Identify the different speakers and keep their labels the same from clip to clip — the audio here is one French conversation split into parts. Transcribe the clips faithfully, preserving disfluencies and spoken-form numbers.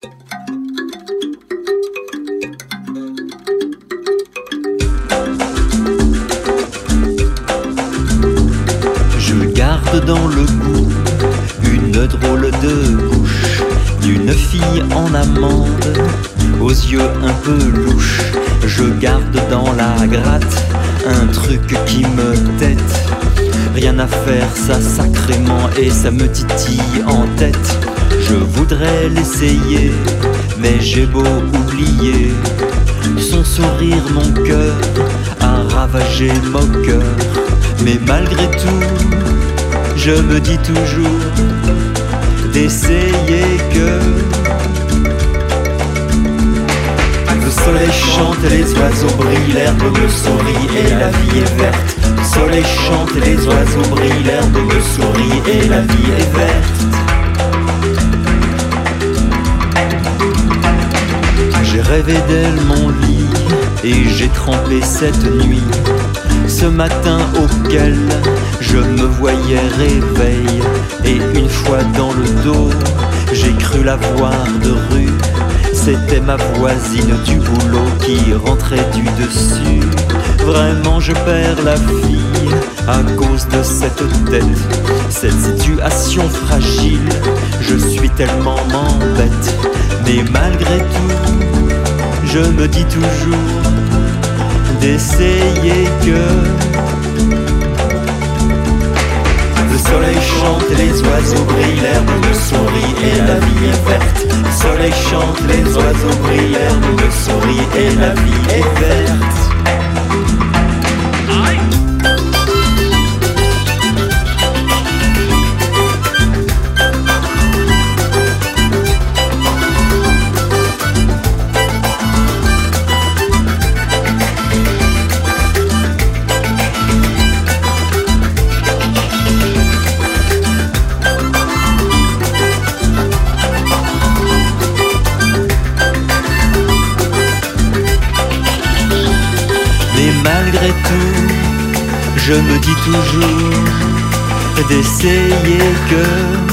Speaker 1: Dans le goût, une drôle de bouche d'une fille en amande, aux yeux un peu louches. Je garde dans la gratte un truc qui me tête. Rien à faire, ça sacrément, et ça me titille en tête. Je voudrais l'essayer, mais j'ai beau oublier son sourire, mon cœur a ravagé moqueur. Mais malgré tout, je me dis toujours d'essayer que le soleil chante, les oiseaux brillent, l'herbe me sourit et la vie est verte. Le soleil chante, les oiseaux brillent, l'herbe me sourit et la vie est verte. J'ai rêvé d'elle mon lit et j'ai trempé cette nuit. Ce matin auquel je me voyais réveil, et une fois dans le dos, j'ai cru la voir de rue. C'était ma voisine du boulot qui rentrait du dessus. Vraiment je perds la fille à cause de cette tête. Cette situation fragile, je suis tellement m'embête. Mais malgré tout, je me dis toujours d'essayer que le soleil chante, les oiseaux brillent, l'herbe me sourit et la vie est verte. Le soleil chante, les oiseaux brillent, l'herbe me sourit et la vie est verte. Malgré tout, je me dis toujours d'essayer que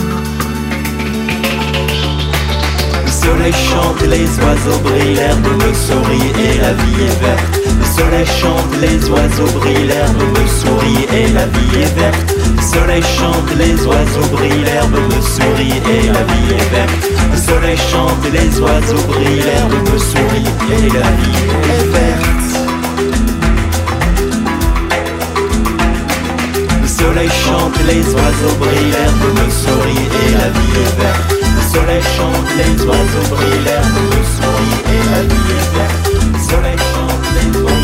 Speaker 1: le soleil chante, les oiseaux brillent, l'herbe me sourit et la vie est verte. Le soleil chante, les oiseaux brillent, l'herbe me sourit et la vie est verte. Le soleil chante, les oiseaux brillent, l'herbe me sourit et la vie est verte. Le soleil chante, les oiseaux brillent, l'herbe me sourit et la vie est verte. Le soleil chante, les oiseaux brillent, l'herbe me sourit et la vie est verte. Le soleil chante, les oiseaux brillent, l'herbe me sourit et la vie est verte. Le soleil chante, les oiseaux